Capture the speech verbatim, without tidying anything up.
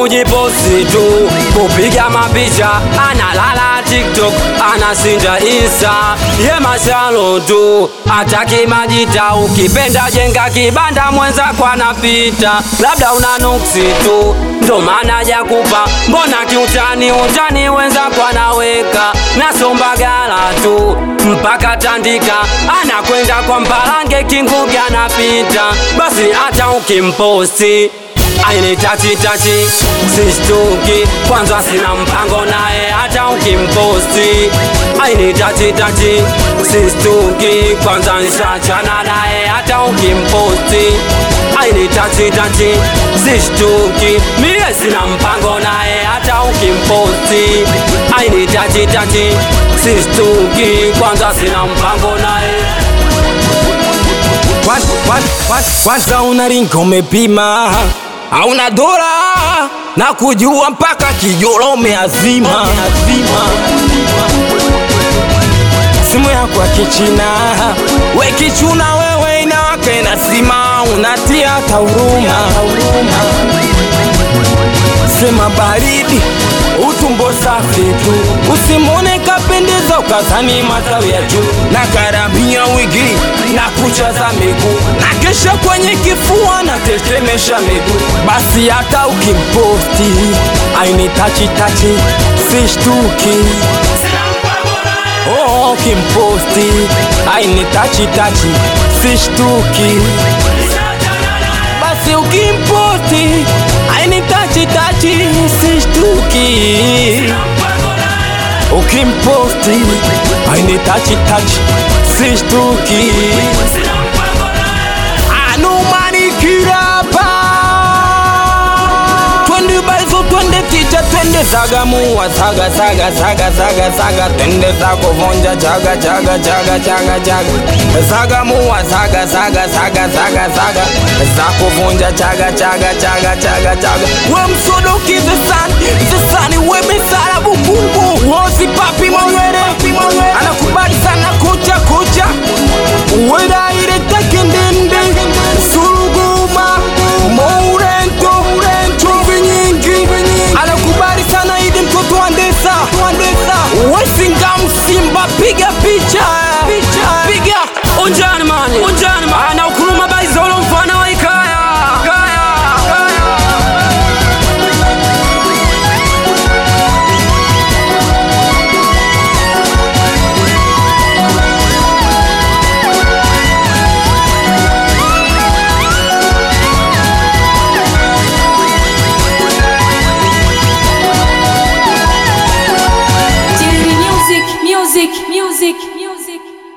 kujiposti tu, kupiga mapicha, analala TikTok, anasinda Insta, ye mashalo tu, ataki majita. Ukipenda jenga kibanda mwenza kwa napita, labda una nuksi tu, ndo maana jakupa. Mbona kiutani utani wenza kwa naweka, nasomba gala tu, mpaka tandika, anakwenda kwa Mpalange Kingugi anapita. Basi hata ukimposti aini tachi tachi, sishtuki, kwanza sina mpango nae. Hata ukimposti aini tachi tachi, sishtuki, kwanza nishachana nae. Hata ukimposti aini tachi tachi, sishtuki, mie sina mpango nae. Hata ukimposti aini tachi tachi, sishtuki, kwanza sina mpango nae. Kwanza unaringa umepima, hauna dola na kujua mpaka kijolo umeazima. Simu yako ya kichina, we kichuna wewe inawaka inasima, unatia hata huruma. Sema baridi, utumbo safi tu, usimone kapendeza ukazani matawi ya juu. Na karabia wigi na kucha za miguu, na kesha kwenye kifua na tetemesha miguu. Basi hata ukimposti aini tachi tachi, sishtuki. Oh, ukimposti aini tachi tachi, sishtuki. Basi ukimposti aini tachi tachi, sishtuki. Ukimposti aini tachi tachi, sishtuki. Anumani kirapa, twende baizo twende ticha, twende Zagamua, zaga zaga zaga zaga zaga, twende zako vonja jaga jaga jaga jaga jaga. Zagamua zaga zaga zaga zaga zaga, zako vonja jaga jaga jaga jaga jaga. We msodoki zesani zesani, we mesara bukumbu, wosi papi mawere anakubali sana kucha kucha. Weda ile tekendende Suruguma Mourento chumvi nyingi, anakubali sana Idi mtoto wa Ndesa. Wesinga Msimba, piga picha piga unjani mani unjani mani, ana ukuruma baizolo mfana wa Ikaya. Music, music, music.